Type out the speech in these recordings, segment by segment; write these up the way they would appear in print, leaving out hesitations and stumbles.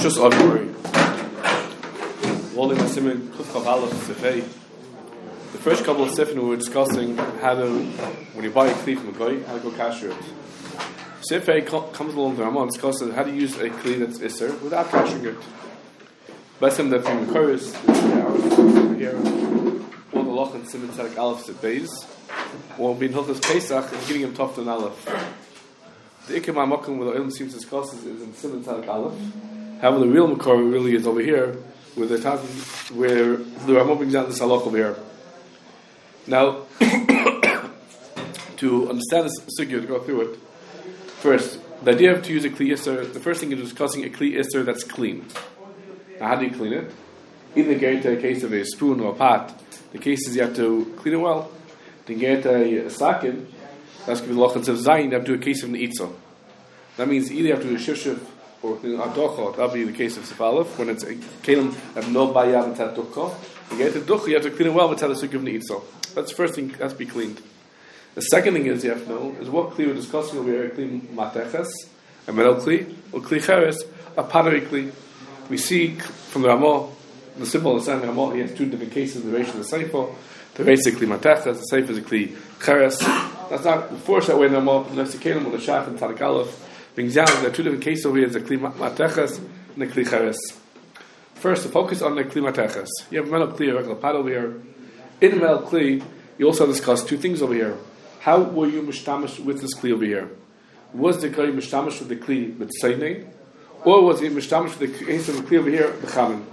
Just February. Holding my Simon Kufkav Aleph Sifei. The first couple of Sifin we were discussing how to, when you buy a kli from a guy, how to go kasher it. Sifei comes along the Ramah and discusses how to use a kli that's Isser without kashering it. Based on the from the Kuris, here, one the Loch and Simon Tzaddik Aleph Sifeis, or being Hilchas Pesach and giving him Tov and Aleph. The Ikam HaMakom where the Ilm seems to discuss is in Simon Tzaddik Aleph. However, the real Makor really is over here, where the Ramah brings down this halach over here. Now, to understand this sugya, to go through it, first, the idea of to use a kli isser, the first thing is discussing a kli isser that's clean. Now, how do you clean it? Either get a case of a spoon or a pot. The case is you have to clean it well. Then get a sakin, that's going to be the lachans of zayin, you have to do a case of an itzo. That means either you have to do a shivshiv or adocha. That'll be the case of Sifalef, when it's a kelim of no bayam and tatukah. You get the ducha, you have to clean it well with the sugya of an itzo. That's the first thing that has to be cleaned. The second thing is you have to know is what kli we're discussing over here: kli mateches, a metal kli, or kli cheres, a pottery kli. We see from the Ramah, the simple understanding of the Ramah, he has two different cases: the Reish and the Seifo. The Reish is a kli mateches, the Seifo is a kli cheres. That's not forced that way in the Ramah. Unless you kelim with the Shach and Tzaddik Aleph brings down there are two different cases over here: the kli mateches and the kli cheres. First, to focus on the kli mateches. You have a metal kli, a regular pot over here. In the metal kli, you also discussed two things over here. How were you mishtamish with this kli over here? Was the guy mishtamish with the kli with tzayning, or was he mishtamish with the case of the kli over here, the chamin?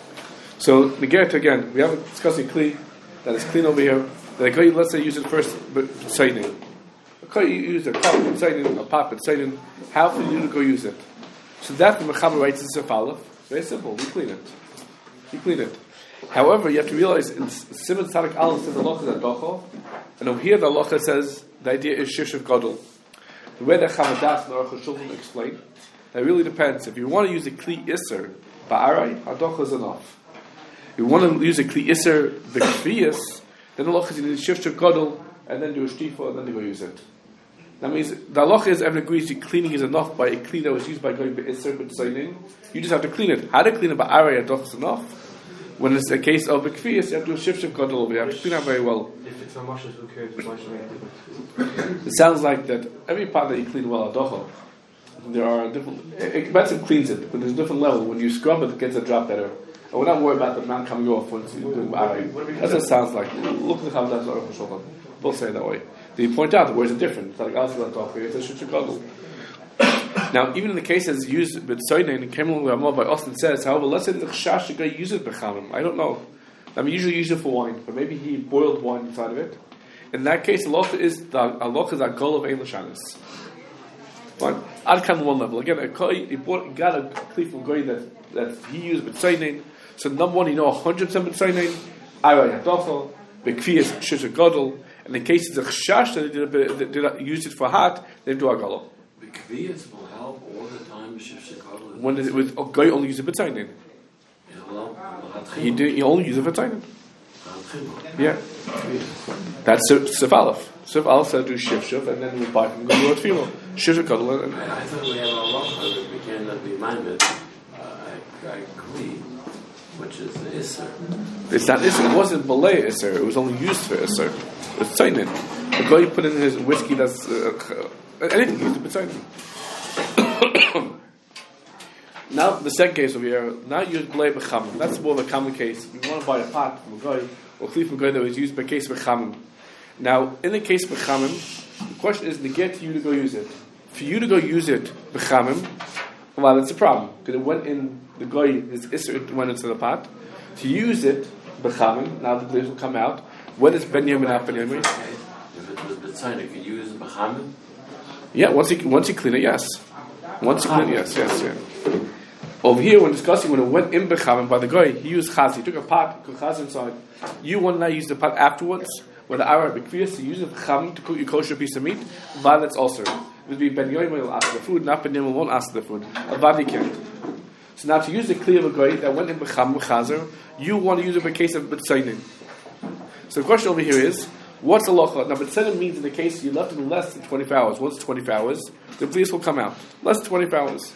So negate again. We have a discussing kli that is clean over here. The guy, let's say, use it first with tzayning. Okay, you use a cup with tzayning, a pot with tzayning. How can you go use it? So that the mechaber writes in Sefalef. Very simple. We clean it. You clean it. However, you have to realize in Simon Tzaddik Aleph says the halacha is adocha, and over here the halacha says the idea is shivshiv gadol. The way that Chavadas and Aruch HaShulchan explain, that really depends. If you want to use a kli iser ba'arai, adocha is enough. If you want to use a kli iser b'kfiyas, then the halacha is you need shivshiv gadol and then do a shtifa and then you go use it. That means the halacha is everyone agrees that cleaning is enough by a kli that was used by going b'iser b'tzaynin. You just have to clean it. How to clean it ba'arai adocha is enough. When it's a case of Bekfiyas, you have to do a shivshiv gadol over. You have to clean out very well. If it's a mashas, who cares? It sounds like that every part that you clean well, adocha, there are different. Expensive cleans it, but there's a different level. When you scrub it, it gets a drop better. And we're not worried about the man coming off once you're doing ba'arai. That's what it sounds like. Look at the Chavadas and Aruch HaShulchan. Both say it that way. They point out where is it different. It's like also adocha. It's a shivshiv gadol. Now, even in the cases used with Soinen and Kemel Ramah by Austin says, however, let's say the Chash guy use it b'chamim. I don't know. I mean, usually use it for wine, but maybe he boiled wine inside of it. In that case, halacha is a goal of ein l'shanis. Fine. Adkan one level. Again, he got a kli from guy that he used with Soinen. So number one, 100% with Soinen. Aray hadocha, bekfiyas shusha gadol. In the cases of Chash that they used it for hat, they do a galo. Kviyas will help all the time. When it was a guy only use it for tzaynin. He only use it for tzaynin. Yeah, that's Sefalef. Sefalef said do shivshiv, and then we buy from go to tefillah. Shivshiv gadol. I thought we had a halacha that we cannot be minded. Kli, which is the iser. It's not iser. It wasn't balei iser. It was only used for iser. It's tzaynin. The guy put in his whiskey that's. Anything used to be tzaynin. Now the second case over here. Now you use blei b'chamim. That's more of a common case. You want to buy a pot from a guy or kli from a guy that was used by case b'chamim. Now in the case b'chamim, the question is to get you to go use it. For you to go use it b'chamim, well, that's a problem because it went in the guy. His iser went into the pot. To use it b'chamim, now the blei will come out. When is ben yamin out ben yamin? If it was b'tzaynik, you use b'chamim. Yeah, once you clean it, yes. Once you clean it, yes. Over here, when discussing when it went in b'chamim by the guy, he used chaz. He took a pot, put chaz inside. You want to now use the pot afterwards. When the Arab b'kfiyas, you use the b'chamim to cook your kosher piece of meat. That's also. It would be ben yoim will ask the food, not ben yoim won't ask the food. A vadi can't. So now to use the kli of a guy that went in b'chamim chazer, you want to use it in case of b'tzaynin. So the question over here is. What's the halacha? Now, b'tzaynin means in the case you left it in less than 24 hours. Once 24 hours, the police will come out. Less than 24 hours.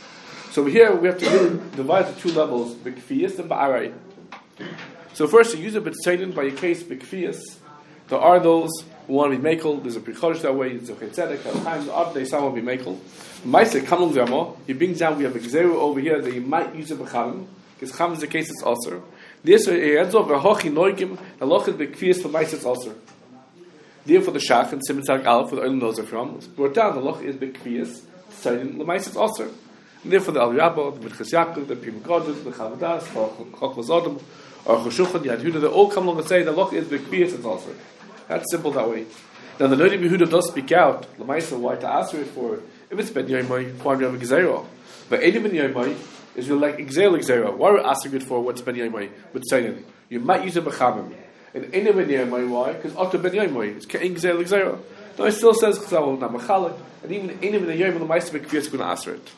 So over here we have to really divide the two levels, b'kfiyas and ba'aray. So first, you use a b'tzayin by your case b'kfiyas. There are those who want to be makel. There's a prechodesh that way. There's a chetzedek. At times, the other day, someone will be makel. Ma'aseh kamlum zermo. He brings down. We have a gzeru over here that you might use it b'chamim, because cham is the case it's also. This ends up v'hochi noigim halacha b'kfiyas for ma'aseh also. Therefore, the shach and siman tzaddik aleph, where the olim knows are from, it's brought down. The halacha is b'kfiyas tzayin l'ma'aseh also. And therefore, the Al Rabba, the Minchas Yaakov, the Pri Megadim, the Chavadas, the Chokmah Zodom, or Choshuchan, the Yehuda, they all come along and say the halacha is b'kfiyas it's also. That's simple that way. Now the Nodi Yehuda does speak out, L'maisa, why to answer it for, if it's Ben Yoimai, why do you have a Gezerah? But any Ben Yoimai is really like Gezerah. Why are we asking it for what's Ben Yoimai? But saying, you might use it b'chamim. And any Ben Yoimai, why? Because Otto Ben Yoimai, it's Ke'in Gezerah. No, it still says, Chazal, Namachalik, and even any Ben Yoimai, L'maisa, b'kfiyas is going to answer it.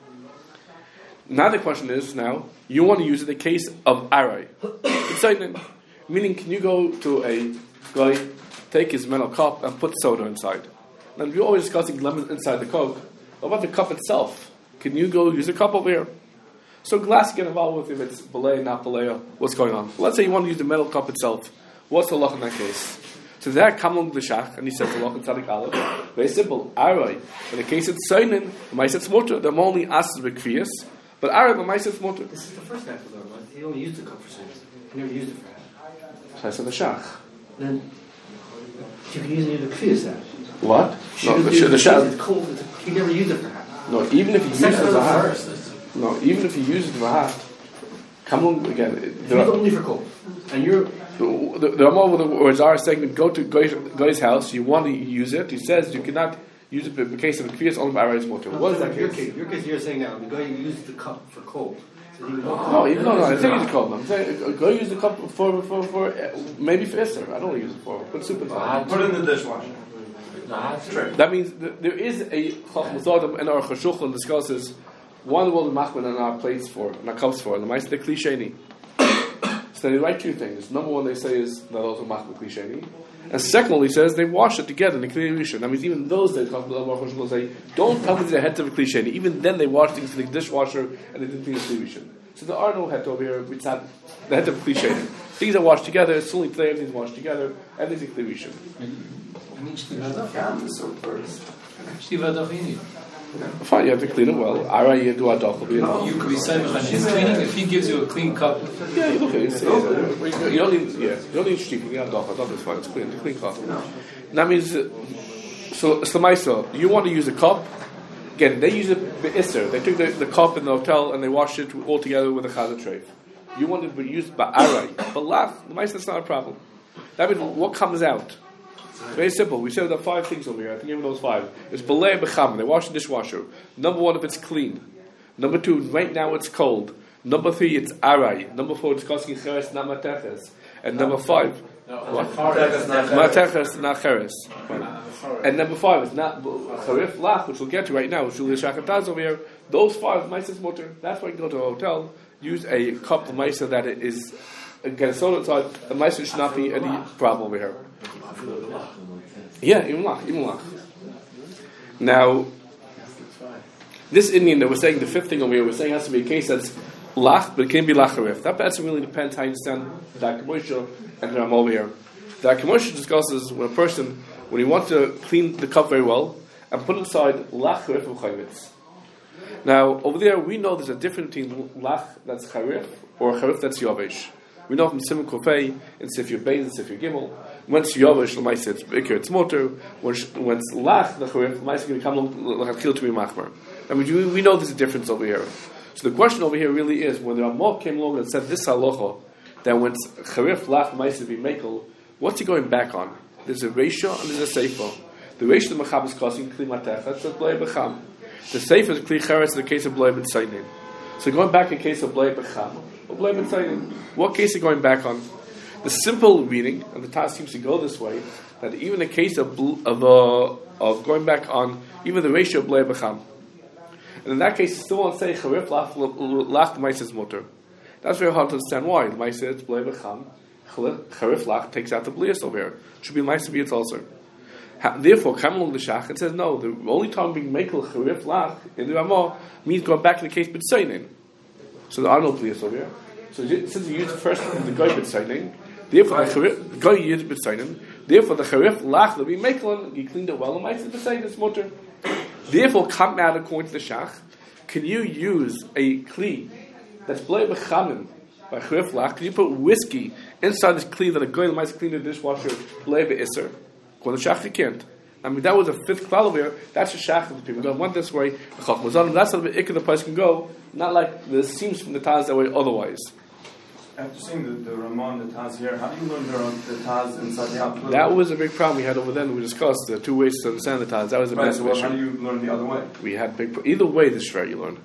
Now the question is, now, you want to use it in the case of Arai. It's meaning, can you go to a guy, take his metal cup and put soda inside? And we're always discussing lemons inside the Coke. What about the cup itself? Can you go use a cup over here? So glass you get involved with if it's belay, not belay, what's going on? Let's say you want to use the metal cup itself. What's the law in that case? So there come along the shach, and he says the law in Tzadik Aleph. Very simple. Arai. In the case it's Seinen, the Maisetz Mutter, the only asks b'kfiyas. But Arai, the Maisetz Mutter. This is the first half of the law. He only used the cup for Seinen. He never used it for half. So I said the shach. Then you can use it in the kfiyas then. What? No, the shach. It's cold. He never used it for half. No, even if you use it as a half. No, even if you use it for half. Come on again. Use it only for cold. And you're. The Ramah over the words are saying, go to guy's house, you want to use it. He says you cannot use it in the case of a kfiyas only by Aray's motor. What is that case? Your case, you're saying now, the guy used the cup for cold. So no, I'm saying use the cup. I'm saying go use the cup for maybe for Esther. I don't want to use it for. Put soup inside. Put it in the dishwasher. That means there is a Chachmas Adam and our Chashulchan discusses one will be machman on our plates for, and our cups for, and the mice the klisheni. So they write two things. Number one, they say is that also machman klisheni, and secondly, he says they wash it together in the klisheni. That means even those days, Chachmas say don't come into the head of a klisheni. Even then, they wash things in the dishwasher and they didn't clean the klisheni. So there are no head over here. It's not the head of klisheni. Things are washed together. It's only play. Everything's washed together. Everything's klisheni. Fine, you have to clean it well. Ara, you do adach. You could be saying he's cleaning if he gives you a clean cup. Yeah, you look at it. You don't need. Yeah, you don't need sheep. You need adach. Adach is fine. It's clean. It's a clean cup. That means. So Maisa, you want to use a cup? Again, they use it b'isser. They took the cup in the hotel and they washed it all together with a chazan tray. You want it to be used by Arai, but lach. The Maisa, that's not a problem. That means what comes out. Very simple. We said there are 5 things over here. I think even those 5. It's belay b'cham. They wash the dishwasher. Number 1, if it's clean. Number 2, right now it's cold. Number 3, it's arai. Number 4, it's discussing cheres, not mateches. And number 5, what? Mateches, not cheres. And number 5 is not charif lach, which we'll get to right now. Which will shakataz over here. Those 5 meises motor. That's why you go to a hotel. Use a cup of meisa that it is. Get a soda inside. The meisa should not be any problem over here. Yeah, even lach. Now, this Indian that we're saying the 5th thing over here, we're saying has to be a case that's lach, but it can be lacharif. That person really depends how you understand the Akimosha and the Ram over here. The Akimosha discusses when a person, when he wants to clean the cup very well, and put inside lacharif and chaymitz. Now, over there, we know there's a difference between lach that's charif or charif that's yavish. We know from Simon Kofei and Sifir Beis and Sifir Gimel. Once Yovish, L'maisa it's Ikir, it's Motor. When it's Lach, the Charif, L'maisa going to come L'chadchil to be Machmer. I mean, we know there's a difference over here. So the question over here really is, when the Ramah came along and said this halacha, that when it's Charif, Lach, L'maisa be Mekel, what's he going back on? There's a ratio and there's a seifa. The ratio the Machab is causing Kli Matech, that's the Blei B'cham. The seifa is Kli Cheretz in the case of Blei B'tzainin. So going back in case of Blei B'cham, what case are you going back on? The simple reading, and the Taz seems to go this way, that even in case of going back on even the ratio of Blei B'cham, and in that case, you still want to say Charif Lach the Maisa's motor. That's very hard to understand why. The Maisa it's Blei B'cham, Charif Lach takes out the Blias over here. It should be Maisa be it's also. Therefore, Kamal l'shach, it says no. The only time being mekel charif lach in the Ramah means going back to the case b'tzainin. So there are no kliyas over here. So since you use first the goy b'tzainin, therefore the charif goy used b'tzainin. Therefore the charif lach will be mekel. You cleaned it well and makes it b'tzainin. It's mutter. Therefore, come out according to the shach. Can you use a kli that's blei b'chamim by charif lach? Can you put whiskey inside this kli that a goy might clean the dishwasher blei b'isser? According to shach, you can't. I mean, that was a fifth klal over here. That's a shach that the people go went this way. That's how the ikka the place can go. Not like the seems from the Taz that way otherwise. After seeing the Ramah and the Taz here, how do you learn the Taz inside the output? That was a big problem we had over then. We discussed the two ways to understand the Taz. That was a right, massive so issue. how do you learn the other way? We had big. Either way, this is right. You learn.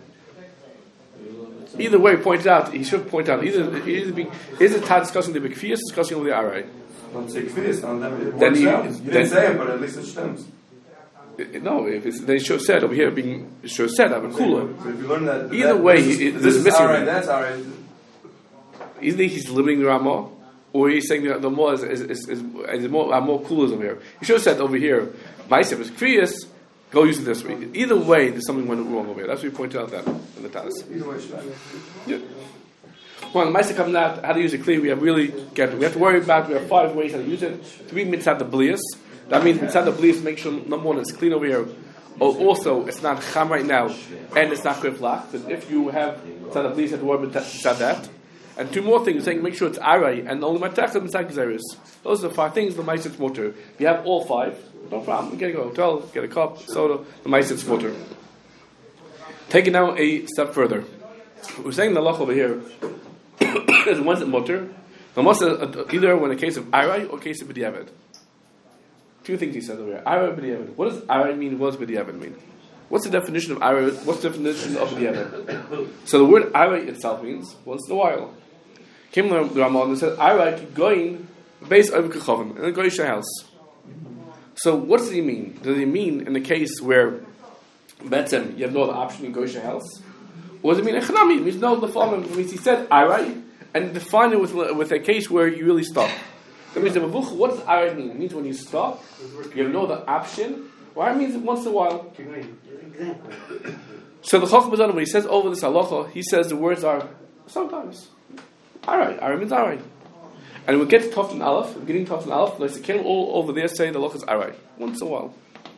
Either way, pointed out. He should point out. Either being is the Taz discussing the Bikfiyas, discussing over the Arai. Don't say Kfiyas, it Then works out. You didn't say it, but at least it stems. No, if it's, they should have said over here being should have said I'm a cooler. So if you learn that, Either way, this is missing. Alright, that's alright. Either he's limiting the Ramah, or he's saying that the more is more coolers over here. He should have said over here, Vaisef is Kriyas, go use it this way. Either way, there's something went wrong over here. That's what we pointed out that in the Taz. Either way, should Yeah. Well, the Maisa comes out how to use a kli. We have to worry about. We have 5 ways how to use it. 3 mitzvah the blias. That means mitzvah the blias. Make sure number 1 it's clean over here. Also, it's not cham right now, and it's not krif lach. But if you have mitzvah the blias, you have to worry about that. And 2 more things, saying make sure it's aray and only matach and mitzvah gezeris. Those are the 5 things. The Maisa it's motor. If you have all 5, no problem. You get to go hotel, get a cup, soda. The Maisa it's motor. Take it now a step further. We're saying the lach over here. When's it mutter? Either when a case of aray or case of b'diavad. 2 things he says over here. Aray b'diavad. What does aray mean? What does b'diavad mean? What's the definition of aray? What's the definition of b'diavad? So the word aray itself means once in a while. Came the Ramah and said aray going based over kechavim in a goyish house. So what does he mean? Does he mean in the case where betzem you have no other option in goyish house? Or does it mean echanami? It means no. The following means he said aray and define it with a case where you really stop. That means the mavuch. What does aray mean? It means when you stop, you have no other option. Or it means once in a while. So the Chacham Bazan, when he says over this halacha, he says the words are sometimes aray. Aray means aray. And we get to Tov and Aleph. We're getting Tov and Aleph. Like the King all over there say the halacha is aray once in a while.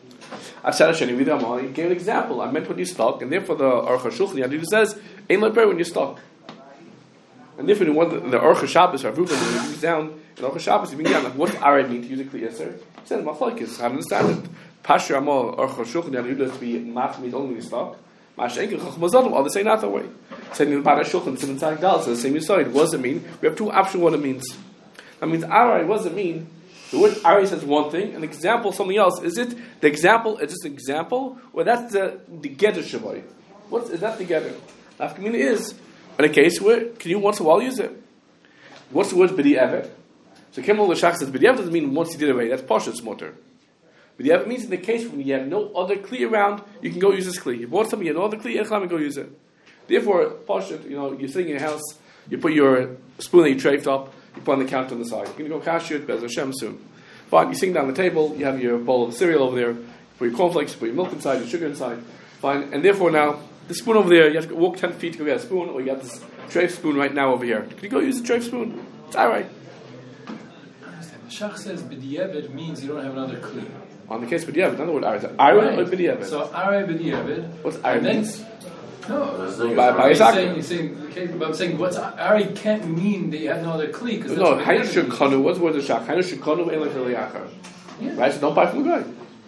He gave an example. I meant when you're stuck, and therefore the Aruch HaShulchan Yadid says, "Ain't like prayer when you're stuck." And therefore, when the Aruch HaShabbos or Ruben when he goes down in Aruch HaShabbos, he brings down like what does aray mean to use a kli yeser? He says machlokes. How to understand it? Pasher Amal Aruch HaShulchan Yadid to be mach means only when you're stuck. Mash Enkel Chacham Zadim all the same other way. Saying in the Bad HaShulchan, Simon Tzaddik Dal, so the same side. What does it mean? We have 2 options. What it means? That means aray. What does it mean? The word aray says one thing, and the example something else. Is it the example? Is just an example, or that's the gedder shavai? What is that the gedder? Nafkamina is in a case where can you once in a while use it? What's the word b'di'evet? So Kemal L'Shach says b'di'evet doesn't mean once you did it away. That's pashut motor. B'di'evet means in the case when you have no other kli around, you can go use this kli. You bought something, you have no other kli, and go use it. Therefore, pashut, you're sitting in your house, you put your spoon that you trafed up. You put on the counter on the side. You're going to go cash it, Bez Hashem soon. Fine, you're sitting down the table, you have your bowl of cereal over there, you put your cornflakes, you put your milk inside, your sugar inside. Fine, and therefore now, the spoon over there, you have to walk 10 feet to go get a spoon, or you got this tray spoon right now over here. Can you go use the tray spoon? It's alright. The Shach says b'diavad means you don't have another kli. On the case of b'diavad, another word aray or b'diavad? So aray b'diavad. What's aray means? No, by you're saying, but I'm saying what's aray can't mean that you have no other kli. No, hainu shekanu. What's the word of shach? Hainu shekanu ein l'chiliyachar. Right, so don't buy from the guy.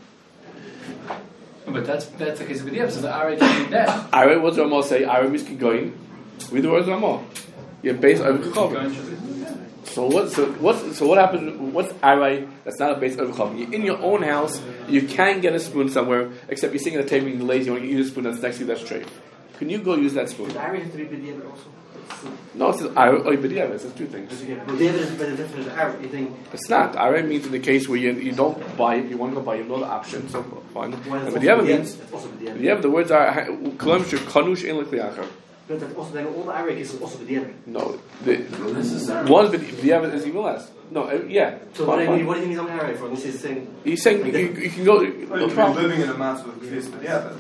But that's the case of b'diavad. So the aray can't mean that. Aray, what's Ramah say? Aray means kigoyin. Read the words of Ramah. You're based over kichavim. So what happens? What's aray? That's not a base over kichavim. You're in your own house. You can get a spoon somewhere, except you're sitting at the table and you're lazy. You want to use a spoon that's next to you. That's straight. Can you go use that spoon? Does aray have to be b'diavad also? No, it says aray or b'diavad. It says 2 things. B'diavad is better different than aray. You think? It's not. Aray means in the case where you don't buy it, you want to go buy it, you have no other option. So fine. And Well, b'diavad means it's also b'diavad. b'diavad. The words are kalam shekanush ein l'kliyachar. But that also then all the Arik is also the other. No, Not necessarily. one b'diavad is even less. No, yeah. So what do you mean he's on Arik for? This is saying. He's saying you can go. Well, No you're problem. living in a mass with Kvias B'diavad.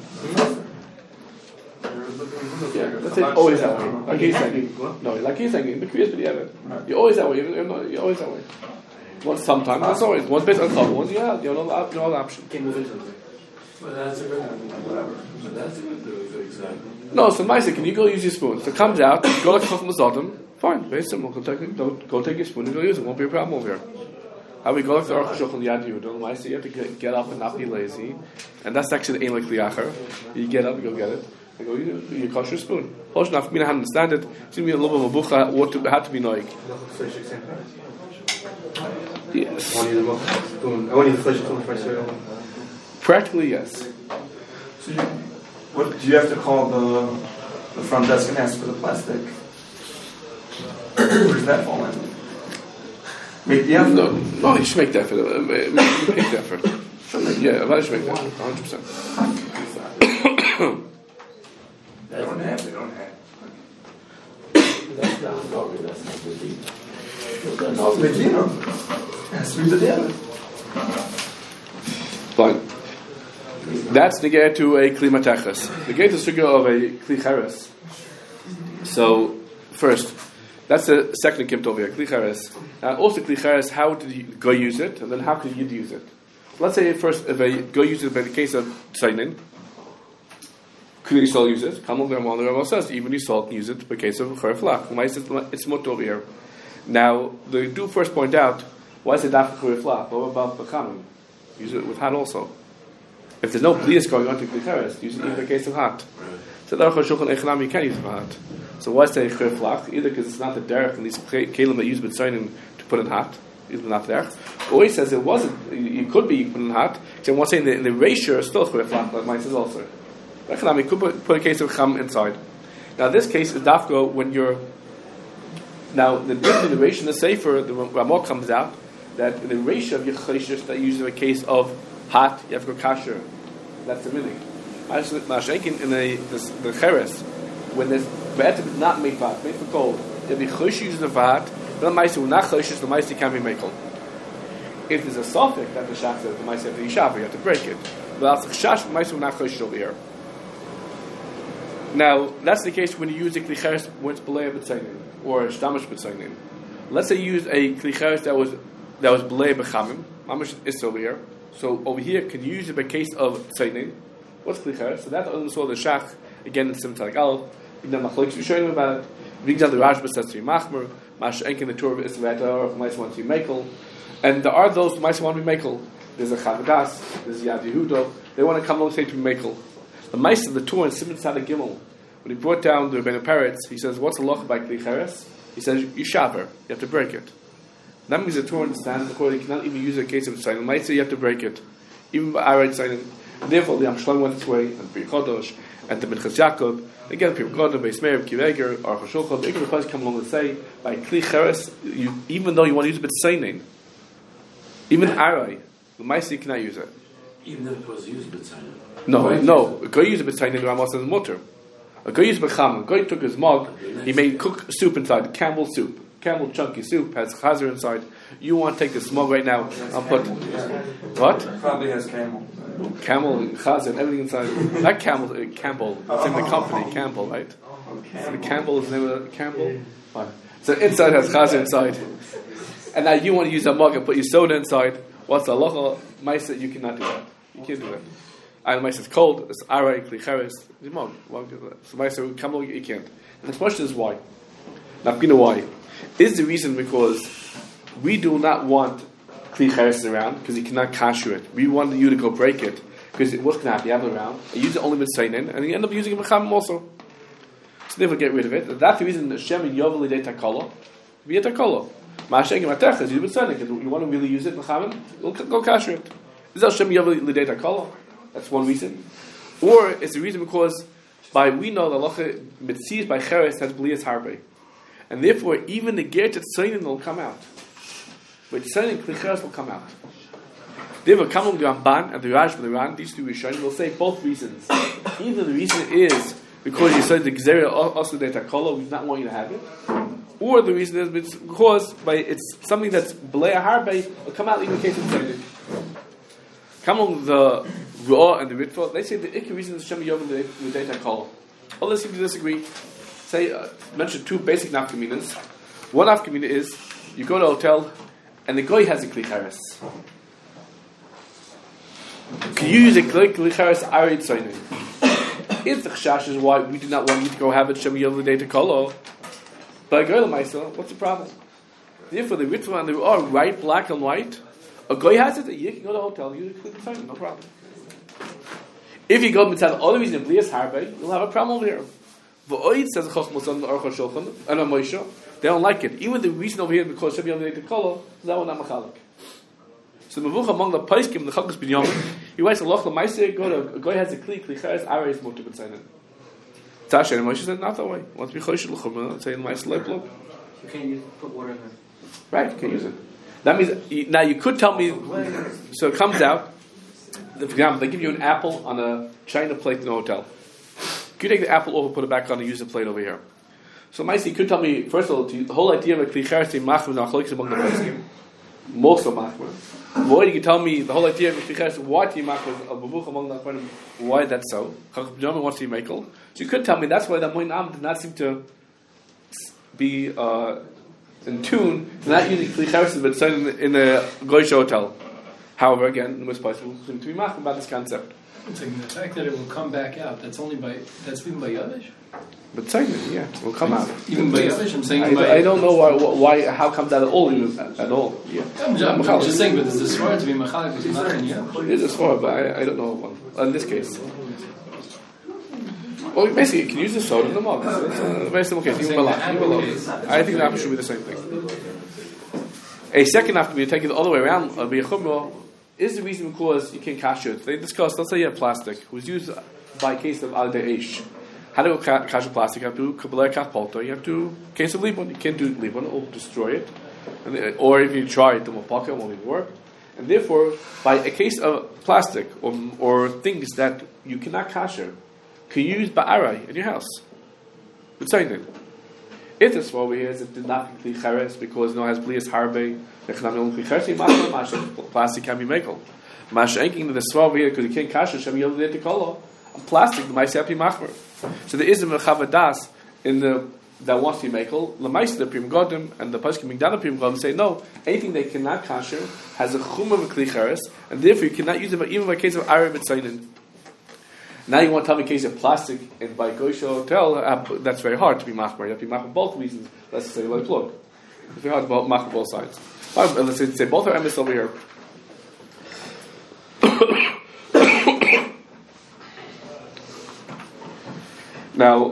Yeah, that's it. Always that way. Like he's saying. No, like he's saying. The Kriyas b'diavad. You're always that way. You're always that way. Once sometimes that's always one bit uncomfortable. Once you have no option. Can't move into it. But that's a good whatever. But that's a good example. No, so Maisa, can you go use your spoon? So it comes out, you go like from the Sodom, fine, very simple. Go take your spoon and go use it. Won't be a problem over here. How we go like the Aruch HaShulchan Yad Yudel, Maisa, you have to get up and not be lazy. And that's actually the aim like Liacher. You get up, you go get it. And go use your kosher spoon. Hosh naf, I understand it. Seems to be a little bit of a bucha, had to be noig. Yes. I want you to flesh it on the first cereal. Practically, yes. So what do you have to call the front desk and ask for the plastic? Where does that fall in? Make the effort. No, you should make the effort. Make the effort. Yeah, I should make the effort, 100%. They don't have. They don't have. That's not probably that's not the deal. No, Medina. Has to be the devil. Fine. That's the get to a kli matachas. The get to figure of a kli cheres. So first, that's the second kimt over here, kli cheres. Also kli cheres, how did you go use it, and then how could you use it? Let's say first, if I go use it in the case of tzainin, could Yisrael use it? Kamal Dermal the Rambam says even Yisrael can use it in the case of chereflach. It's mutter over here. Now, they do first point out why is it dafka chereflach? What about bechamim? Use it with hat also. If there's no plias going on to klicheres, use it in the case of hat. So the Aruch HaShulchan Echanam you can't use it for hat. So why say chereflach? Either because it's not the derech and these kelim that use b'tzayin to put in hat. It's not there. Or he says it wasn't. It could be put in hat. So I'm saying in the ratio is still chereflach, like mine says also. Echanam you could put a case of cham inside. Now this case is dafka when you're. Now the difference in the ratio and the sefer, the Ramah comes out that in the ratio of your chayshus that uses a case of hat, you have to go kasher. That's the meaning. Mashenkin in the cheres, when there's be'etim is not made vat, made for cold, if the chayshus uses the vat, then the ma'aser will not chayshus, the ma'aser can be mekel. If there's a suffix that the shach says, the ma'aser have to yishav, you have to break it. But the chash, the ma'aser will not chayshus over here. Now, that's the case when you use a klicheres when it's belay b'tzayin or a shtamish b'tzayin. Let's say you use a klicheres that was belay b'chamim, mamish is over here. So over here, can you use it by case of tzayin? What's klicheres? So that also the shach again in Simtalik Al. You know, machlokes we showing about it. Vigdal the Rashba says to be machmer, mash enkin the Torah is veta or mice want to be mekel, and there are those who mice want to be mekel. There's a Chavadas, there's Yad Yehuda. They want to come along and say to be mekel. The mice of the Torah in Simon Tzaddik Gimel, when he brought down the Rebbeinu Peretz, he says, what's the loch by Kli Cheres? He says, you shaver, you have to break it. That means the Torah understands the Torah, you cannot even use a case of Tzayin. Might say you have to break it. Even by Arad Tzayin. Therefore, the Amshlom went its way, and Pri Chodosh, and the Minchas Yaakov, again, Pri Chodosh, Beis Meir, Kiveger, Aruch HaShulchan, the Ikar come along and say, by Kli Cheres, even though you want to use it, but Tzayin, even Arad, the mice you cannot use it. Even if it was used b'tzayin. No. A guy used a b'tzayin in the Rambam says mutter. A guy used b'cham. A guy took his mug. He made cook soup inside. Campbell soup. Campbell chunky soup has chazer inside. You want to take this mug right now and put what? Probably has camel. Camel and chazer and everything inside. Not Campbell. Campbell. It's in the company. Campbell, right? So the Campbell is the name of the Campbell. Fine. So inside has chazer inside. And now you want to use a mug and put your soda inside. What's the halacha? Maisa, you cannot do that. You can't do that. And Maisa is cold. It's aray klicheres. You mug. So Maisa, come on, you can't. And the question is why? Now, you know why? Is the reason because we do not want klicheres around because you cannot kasher it. We want you to go break it because what's going to happen? You have it around. You use it only with seinin, and you end up using it with cham also. So never get rid of it. That's the reason that Shem yovel lidei takala. Be a takala. Ma'ashengi matechas, you want to really use it in Chavan, go kasher it. Is that Shem Yavel Lidei Takala? That's one reason. Or it's the reason because we know the halacha mitzvahs by Cheres has Blias Harbe. And therefore, even the Gert at Tzayin will come out. But Tzayin and Cheres will come out. Therefore, Kamel the Ramban and the Rashba the Ran, these two Rishonim will say both reasons. Either the reason is because you said the Gzeria also de Takolo, we do not want you to have it. Or the reason is because it's something that's Belei Harbe will come out in the case of Tzedek. Come on the Ru'ah and the Ritva, they say the Ikki reason is Shem Yom de Takolo. Others seem to disagree. Say, mention two basic nafkaminas. One nafkamina is you go to a hotel and the guy has a Kli Chares. Can you use a Kli Chares Arid Soinen? If the Chashash is why we do not want you to go have it Shem Yom de Takolo, but a girl of myself, what's the problem? Therefore, the Ritva and the Ru'ah right, black and white. A guy has it, you can go to the hotel, use a Kli Chares, no problem. If you go mitzad the other reason, Blias Harbe, you'll have a problem over here. V'oid says the Chochmos on the Aruch HaShulchan and on Moshe, they don't like it. Even the reason over here because Shem Yom Le'Nei Kolo is that one not machalik. So the Mevuch among the Paiskim, the Chachos Binyamin, he writes a Loch L'Maiseh. Go to a guy has a Kli Chares Aray is mutter b'tzayin. Tasha and Moshe said not that way. Once we Chosh L'Chum, say in Ma'aseh Le'Plug. You can't put water in there. Right, you can't use it. That means now you could tell me. So it comes out. For example, they give you an apple on a china plate in a hotel. You take the apple over, put it back on, and use the plate over here. So, Maisi, you could tell me, first of all, the whole idea of a Kli Chares machmer is nachloikis among the poskim. Most of machmer. Why you can tell me the whole idea of a Kli Chares, why do you machmer a babuch among the poskim? Why that's so? Chacham B'Yom wants to be mekel. So you could tell me that's why the Moin Am did not seem to be in tune, not using Kli Chares, but in a Goyish hotel. However, again, the most possible seem to be machmer about this concept. It's like the fact that it will come back out. That's even by Yavish. But Tzaynin, yeah, will come out. Even by Yavish, I'm saying. I don't know why how comes that at all? At all? Yeah. I'm just saying, but there's a swar to be machalik with Machan Yavish. It is a swar, but I don't know one. In this case, well, basically, you can use the soda in the mug. It's a very simple case. Even below. I think the after should be the same thing. A second after we take it all the way around, is the reason because you can't cash it. They discussed, let's say you have plastic, it was used by case of Al Da'ish. How do you cash plastic? You have to Kabbalah Kaf Polto, you have to case of Libon. You can't do Libon, it will destroy it. Or if you try it, it will pocket, it won't even work. And therefore, by a case of plastic or things that you cannot kasher, can you use Ba'arai in your house? What's saying it? If this over here is it did not be Kli Chares because no has Blias Harbe, plastic can be mekel. Masha'inking the swab here because you can't kasher Shem Yom Le'Nei Kolo. Plastic the mice have machmer. So there is a mechavadas in the that wants to be mekel. The mice the prim godim and the paskim migdal prim godim say no. Anything they cannot kasher has a chum of a Kli Chares, and therefore you cannot use it even by case of Arab Tzaynin. Now you want to tell me a case of plastic and by Goyish hotel, that's very hard to be machmer. You have to be machmer both reasons. Let's say like plug. It's very hard to machmer both sides. Let's say both are emes over here. Now,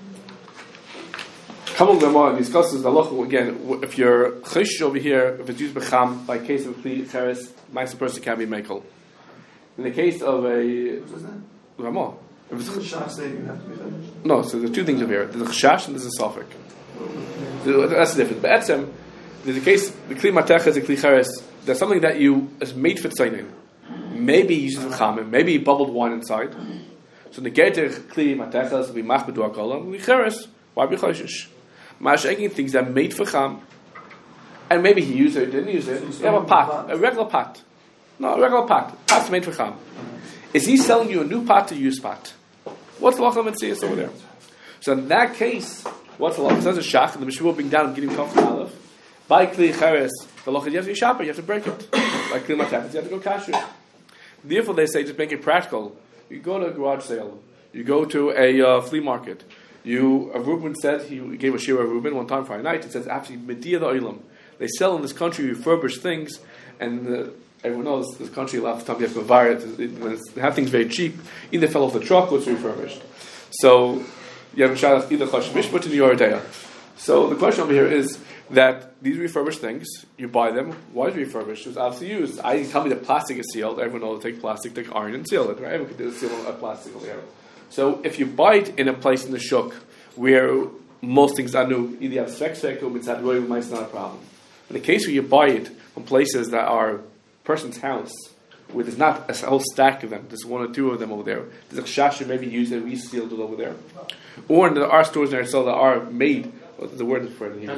Kamel Gemara discusses the halacha again. If you're choshesh over here, if it's used b'cham by case of Kli Chares, the person can be mekel. In the case of a Ramah, no. So there's two things over here. There's a chashash and there's a safek. That's the difference. But etzem, there's a case the Kli Matech is a Kli Chares. There's something that is made for tzaynin. Maybe he uses b'cham, maybe he bubbled wine inside. So the Geter Kli Matechas will be Machbedu Akolam, Kli Chares, why be Choshesh? Masha'inking things that are made for Cham, and maybe he used it, didn't use it. You have a pot, a regular pot. No, a regular pot. Pot's made for Cham. Is he selling you a new pot or used pot? What's the Lacham and Siyas over there? So in that case, what's the Lacham? It says a Shach, and the Meshua being down and getting comfortable Aleph. By Kli Chares, the Lacham, you have to be sharper, you have to break it. By Kli Matechas, you have to go cash it. Therefore, they say, just make it practical. You go to a garage sale. You go to a flea market. Reuben said, he gave a shira Reuben one time Friday night. It says, actually, Mediyah the Olam. They sell in this country refurbished things, and everyone knows this country, a lot of times you have to buy it. When they have things very cheap, either fell off the truck or it's refurbished. So, you have a shayach either Chosh Mishpat in your Yoredeya. So, the question over here is that these refurbished things, you buy them. Why is it refurbished? It was obviously used. I tell me that plastic is sealed. Everyone knows take plastic, take iron, and seal it. Right? Everyone can do seal a plastic over here. So if you buy it in a place in the shuk where most things are new, either you have svek or mitzad roy, it's not a problem. In the case where you buy it from places that are person's house, where there's not a whole stack of them, there's one or two of them over there. There's a chashash maybe used and resealed it over there. Or in our stores in our that are made, what's the word for it? The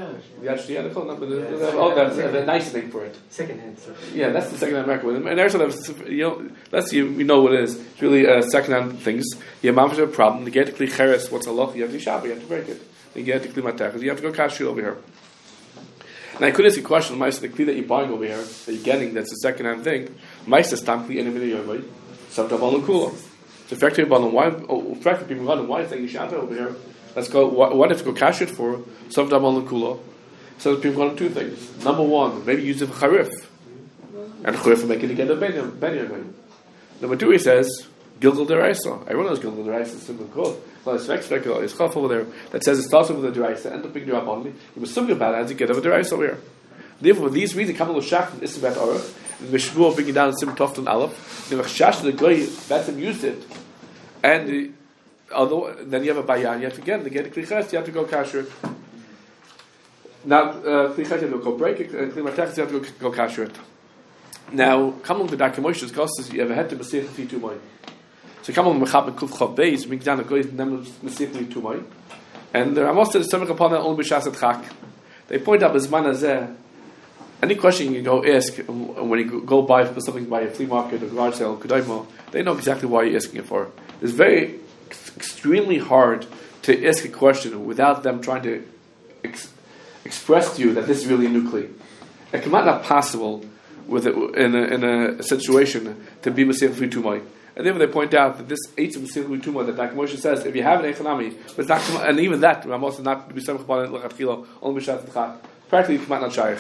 nice name for it. Second-hand stuff. Yeah, that's the second-hand record. And there's let's see, we know what it is. It's really second-hand things. You have a problem. You get to kli cheres, what's halach? You have to shabbat, you have to break it. You get to kli matech, you have to go kashrut over here. Now I could ask a question, the kli that you're buying over here, that you're getting, that's a second-hand thing. Maisa stam kli in a video, right? Sometimes all kula. So effectively, why people run? Why is saying shabbat over here? Let's go. What if you go kashrut for sometimes all kula? So people run two things. Number one, maybe use it for charif, and charif will make it again a benyamin. Number two, he says gilgal deraisa. Everyone knows gilgal deraisa is simple code. Well, it's specular. It's chaf over there that says it starts with the deraisa, ends up being derabonli. You must think about it as you get over deraisa over here. Therefore, for these reasons, come to shach and isabet orach, and the Mishmur bringing down sim toft and aleph. The chash the goy betzim used it, and although then you have a bayan, you have to get the klichas, you have to go kashrut. Now, klichas you have to go break it, klimatech you have to go kashrut. Now, come on the Dakamoshes Kostas, you have a head to Masech Tumai. So come on Mechab and Kuf Chav Beis, bring down the Goy Nem Masech Tumai. And Ramos said Semach upon that only B'Shas et Chak. They point out as Manazeh. Any question you can go ask when you go buy for something by a flea market or garage sale, Kudaimo, they know exactly why you're asking it for. It's very extremely hard to ask a question without them trying to express to you that this is really a new kli. It might not possible with it in a situation to be Masech Tumai. And therefore they point out that this Eitz Masech Tumai that Dr. Moshe says, if you have an Economy, but it's not, and even that, Ramos is not to be Semach upon it, L'chatchila, only B'Shat T'chak. Practically, it might not Shaykh.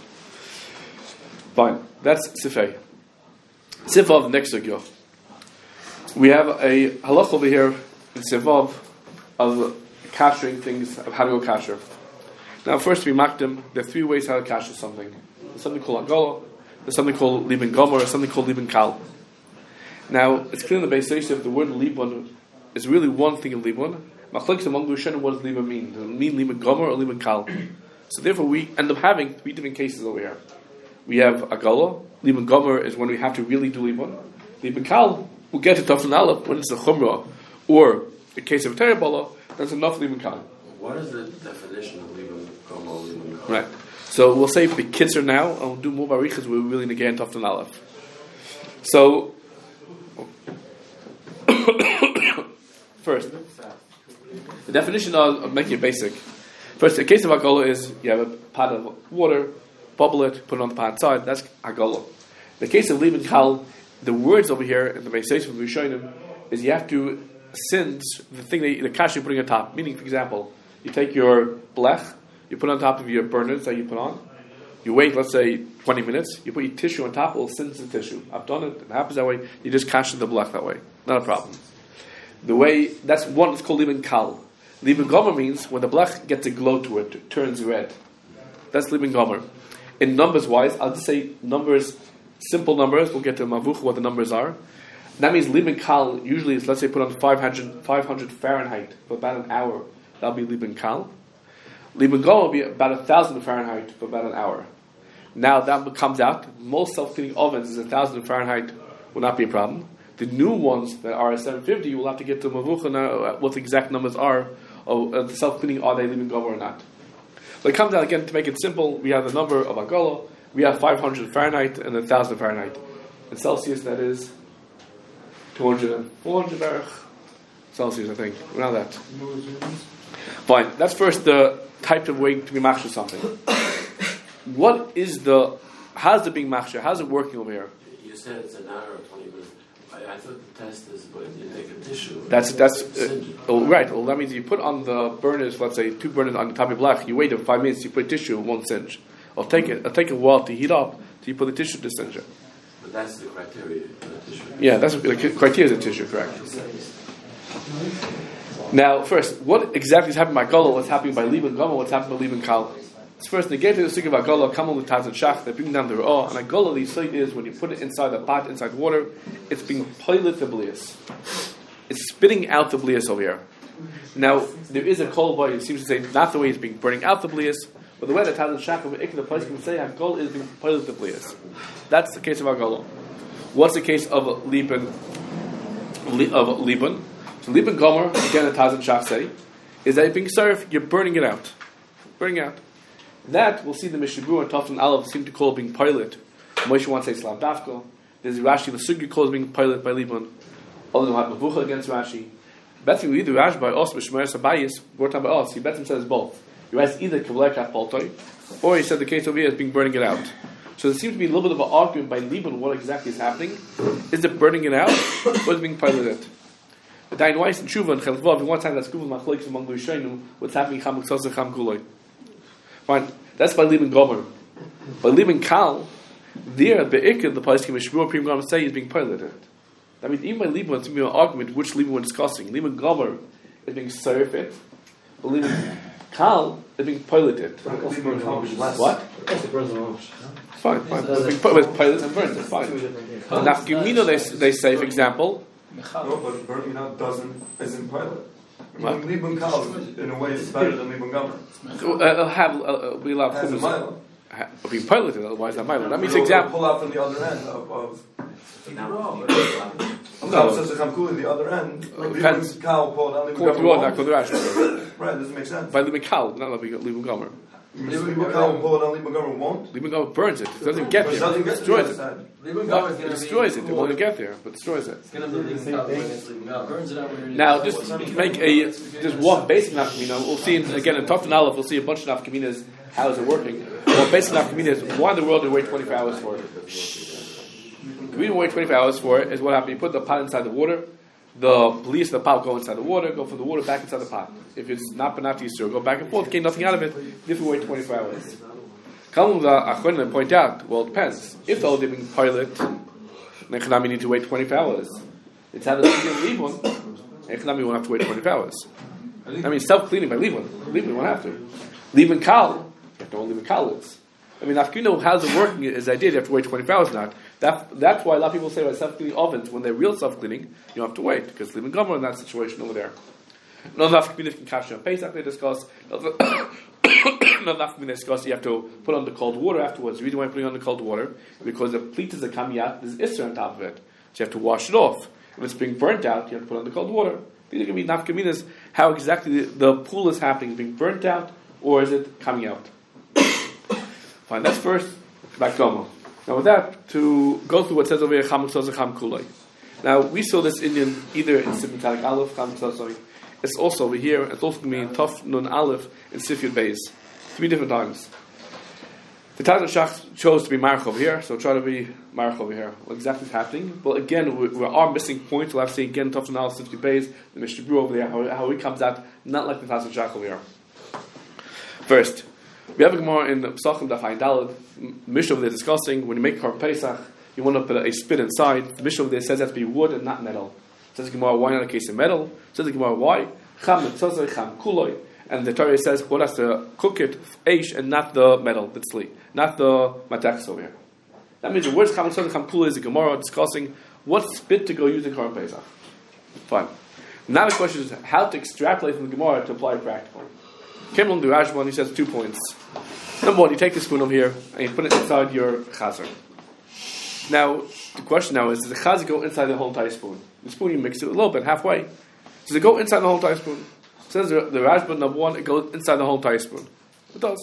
Fine. That's Sifei. Sivav, next Sugyo. We have a halach over here in Sivav of kashering things, of how to go kasher. Now, first we mark them. There are three ways how to kasher something. There's something called Agolo, there's something called Liban Gomer, or something called Liban Kal. Now, it's clear in the basis of the word Liban is really one thing in Liban. Machlokes among the Rishonim, what does Liban mean? Does it mean Liban Gomer or Liban Kal? So therefore we end up having three different cases over here. We have Agolo. Liban Gomer is when we have to really do Liban. Liban Kal, we'll get to Tafan Aleph when it's a Chumrah, or a case of Terabala, that's enough Liban Kal. What is the definition of Liban Gomer, Liban Kal? Right. So we'll say the Kitzer now, and we'll do more barichas. We're really negate Tafan Aleph. So first, the definition of making it basic. First, the case of Agolo is you have a pot of water, bubble it, put it on the pot side. That's Agolo. The case of Liban Kal, the words over here in the Beisayis of Rishonim is you have to singe the thing that the kash you putting on top. Meaning, for example, you take your blech, you put it on top of your burners that you put on. You wait, let's say, 20 minutes. You put your tissue on top, it will singe the tissue. I've done it. It happens that way. You just kash the blech that way. Not a problem. The way, that's one, it's called Liban Kal. Liban Gomer means when the blech gets a glow to it, it turns red. That's Liban Gomer. In numbers wise, I'll just say numbers, simple numbers, we'll get to Mavuch, what the numbers are. That means Liban Kal usually is, let's say, put on 500 Fahrenheit for about an hour. That'll be Liban Kal. Liban Gomer will be about 1,000 Fahrenheit for about an hour. Now that comes out, most self-cleaning ovens is 1,000 Fahrenheit, will not be a problem. The new ones that are 750, you will have to get to Mavucha now, what the exact numbers are of the self-cleaning, are they Liban Gomer or not. But it comes out again, to make it simple, we have the number of Agolo, we have 500 Fahrenheit and 1,000 Fahrenheit. In Celsius, that is 200 and 400 Celsius, I think. Around that. Fine. That's first the type of way to be machshir something. What is how's it being machshir? How's it working over here? You said it's an hour or 20 minutes. I thought the test is when you take a tissue. That's right. Well, that means you put on the burners, let's say 2 burners on the top of your blech. You wait 5 minutes. You put tissue in 1 singe. It'll take a while to heat up. So you put the tissue to singe it. But that's the criteria for the tissue. Yeah, that's the criteria of the tissue. Correct. Now, first, what exactly is happening by Gola? What's happening by Liban Gomer? What's happening by Liban Kal? First, negate the stick of Agola, come on the Taz and Shach, they bring down the Ra'ah, and Agola, the site is when you put it inside the pot, inside water, it's being pilot the blias. It's spitting out the blias over here. Now, there is a kol boy who seems to say not the way it's being burning out the blias, but the way that Taz and Shach, the place can say Agola is being pilot the blias. That's the case of Agola. What's the case of Liban? So Liban Gomer, again a Taz and Shach say, is that being served, you're burning it out. Burning it out. That, we'll see the Mishabur and Taf and Aleph seem to call being pilot. Moshe wants to say Slav Dafko. There's Rashi, the Sugi calls being pilot by Liban. All of them have Mavucha against Rashi. Betzim we either Rash by us, B'Shmer Sabayis, brought by us. He Betzim says both. He writes either Kavlek HaPoltoi, or he said the case over here is being burning it out. So there seems to be a little bit of an argument by Liban what exactly is happening. Is it burning it out, or is it being piloted? The Dain Weiss and Tshuva and Chelvav, one time that's Kuva Machlokes among the Rishonim, what's happening Chamuk Tzos Cham Kuloi. Fine, that's by Liban Gomer. By Liban Kal, there Be'ikad the place Mishmur Prim Gomer say is being piloted. That means even by Liban, it's going to be an argument which Liban we're discussing. Liban Gomer is being served, but Liban Kal is being piloted. What? It's fine. It's piloted and burned. It's fine. Nafkimino, they say, for example. No, but burning out isn't pilot. Liban Kal, in a way, is better than Liban Gomer. We'll be piloted, otherwise not pilot. That means example. Pull out from the other end of no, says the other end. Depends. Kal pulled out Liban Gomer. Right, doesn't make sense. By Liban Kal, not Liban Gomer. Liban Kal pulled out Liban Gomer won't. Liban Gomer burns it. It doesn't get there. It destroys it. It destroys it. It won't get there, but destroys it. It's going to be Liban Kal burns it out. Now, just make just one basic nafkamina. We'll see again in Tov and Aleph. We'll see a bunch of nafkaminas. How is it working? Well, basic nafkamina is why in the world do we wait 24 hours for it? The reason we wait 24 hours for it is what happened. You put the pot inside the water. The police, the pot go inside the water, go from the water back inside the pot. If it's not Panati Yisur, go back and forth, gain nothing out of it. If we wait 24 hours. Come the Achronim point out, well, it depends. If the old being pilot, then Chanami need to wait 24 hours. It's how the leave one, and Chanami won't have to wait 24 hours. I mean, self-cleaning by leave one. Leave one won't have to. Leave in Kal, you have to only leave in Kal. I mean, after you know how's it working as I did, you have to wait 24 hours now. That's why a lot of people say about self-cleaning ovens, when they're real self-cleaning, you don't have to wait, because leaving Gomer in that situation over there. Not enough community can catch on Pesach, they discuss. Not enough community discuss, you have to put on the cold water afterwards. The reason why I'm putting on the cold water, because the plitas are coming out, there's Isser on top of it. So you have to wash it off. If it's being burnt out, you have to put on the cold water. These are going to be nafkaminas, how exactly the pool is happening, being burnt out, or is it coming out? Fine, that's first, back Gomer. Now with that, to go through what says over here, Chamuk Tzos Cham Kuloi. Now, we saw this Indian either in Sif Metallic Aleph, Chamuk Tzos. It's also over here, it's also going to be in Tov Nun Aleph, in Sif Yud Beis. 3 different times. The Taz and Shach chose to be Marach over here, so try to be Marach over here. What exactly is happening? But again, we are missing points. We'll have to see again, Tov Nun Aleph, Sif Yud Beis, the Mishabur over there, how he comes out, not like the Taz and Shach over here. First, we have a Gemara in Pesachim Daf Ayin Daled. Mishnah over there discussing when you make Korban Pesach, you want to put a spit inside. The Mishnah over there says it has to be wood and not metal. Says the Gemara, why not a case of metal? Says the Gemara, why? Cham Tzosei Cham Kuloi. And the Torah says, what has to cook it, Eish, and not the metal, the tzli, not the matachs over here. That means the words Cham Tzosei Cham Kuloi is the Gemara discussing what spit to go use in Korban Pesach. Fine. Now the question is how to extrapolate from the Gemara to apply it practically. Came along the Rashba, he says 2 points. Number one, you take the spoon over here and you put it inside your chazer. Now, the question now is, does the chazer go inside the whole entire spoon? The spoon, you mix it a little bit, halfway. Does it go inside the whole entire spoon? It says the Rashba, number one, it goes inside the whole entire spoon. It does.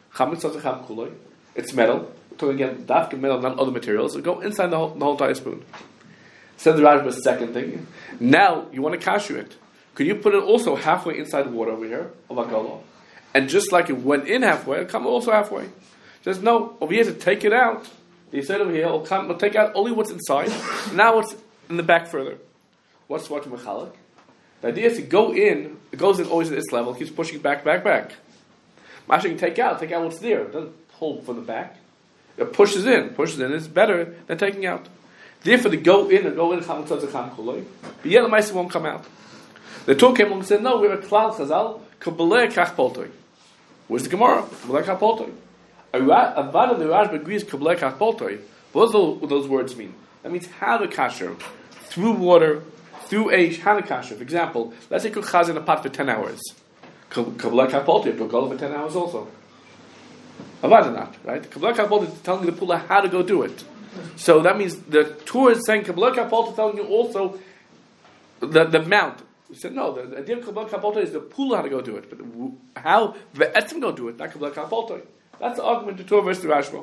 It's metal. We're talking again, dafka metal, not other materials. It go inside the whole entire spoon. Says the Rashba, second thing. Now, you want to kasher it. Could you put it also halfway inside the water over here, of Akala? And just like it went in halfway, it'll come also halfway. Says no, over here to take it out. He said over here, it'll take out only what's inside. Now it's in the back further. What's what mechalik? The idea is to go in. It goes in always at this level. It keeps pushing back. Masha can take out what's there. It doesn't pull from the back. It pushes in. It's better than taking out. Therefore, to go in Cham Tzos Cham Kuloi, but yet the Maisa won't come out. The Torah came along and said, no, we have a klal chazal kabbalei kach poltoi. Where's the Gemara? Kabbalei kach poltoi. Avada the Rashba agrees kabbalei kach poltoi. What do those words mean? That means how to kasher through water, through eish, how to kasher. For example, let's say cook chaz in a pot for 10 hours. Kabbalei kach poltoi, to go for 10 hours also. Avada not, right? Kabbalei kach poltoi is telling you the pula how to go do it. So that means the Torah is saying Kabbalah Kapolta, telling you also the mount. We said no. The idea of Kabbalah Kapolta is the pool how to go do it, but how the etzim go do it, not Kabbalah Kapolta. That's the argument to Torah versus the Rashba.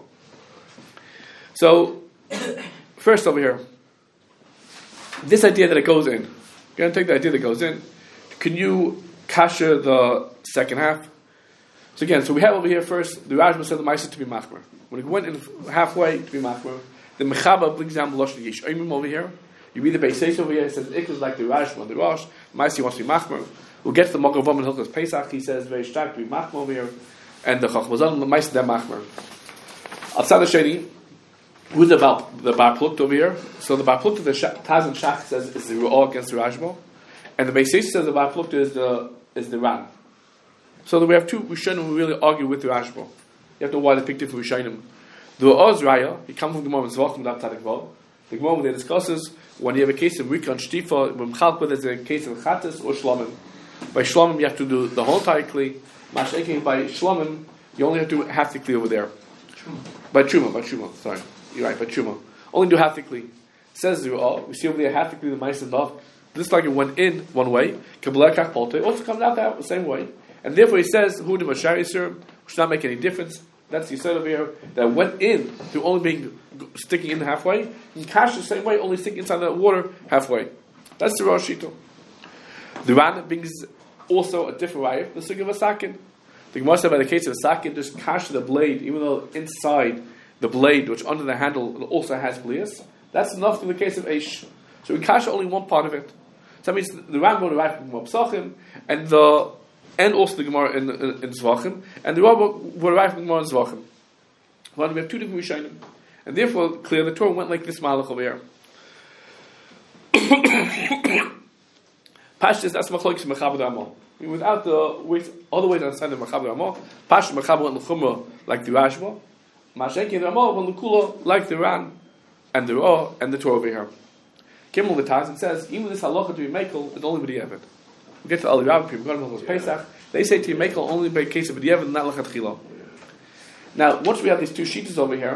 So first over here, this idea that it goes in. You're going to take the idea that goes in. Can you kasher the second half? So again, so we have over here first, the Rashba said the Maisa to be machmer. When it went in halfway to be machmer, the Mechaba brings down the Lashon Yesh Oimim over here. You read the Beis over here, it says it is like the Rashba and the Rosh. Maisa wants to be machmer. We'll get to the Magavom and Hilchos Pesach. He says very stark to be machmer over here. And the Chachmazon, the Maisa, they're machmer. Outside the Sheni, who's the Bar Plukt over here? So the Bar Plukt, the Taz and Shach says is the Ru'ah against the Rashba. And the Beis says the Bar Plukt is the Ran. So we have two Rishonim who really argue with the Rashba. You have to know why they picked different Rishonim. The Oz Raya, he comes from the Gemara Zvachim Daf Tzadik Vav. The Gemara there discusses when you have a case of Rika and Shtifa, when Mchalpa there's a case of Chatas or Shlomim. By Shlomim you have to do the whole entire Kli. Masha'ekin by Shlomim you only have to do half the Kli over there. By Truma, sorry. You're right, by Truma. Only do half the Kli. Says the Ru'ah, we see over there half the Kli, the Ma'is and Dov. This like it went in one way. Kabbalah Kach Polte also comes out the same way. And therefore he says, who the Mashari Sir, should not make any difference. That's the said over here that went in to only being sticking in halfway. You cash the same way, only sticking inside the water halfway. That's the Rosh Shito. The Ran brings also a different way. The Sugya of a Sakin. The Gemara said by the case of a Sakin, just cash the blade, even though inside the blade, which under the handle also has blias. That's enough in the case of Eish. So we cash only one part of it. So that means the Ran go to Psachim, and also the Gemara in Zvachim, and the Rabba were arriving in Gemara in Zvachim. Well, we have two different Rishonim, and therefore, clear the Torah went like this malach over here. Pashtus, that's Machlokes Mechaber Amal. Without the ways, all the way to understand the Mechaber Amal, Pashtus Mechaber went L'chumra like the Rashba, Mashenki and Amal went L'kula like the Ran, and the Ra, and the Torah over here. Kimmel the Taz, it says, even this halacha to be makel is only with the Eved. We get to Ali Rabbi, people go to Pesach. They say to you, make only by case of B'diavad, not Lachatchila. Now, once we have these two sheets over here,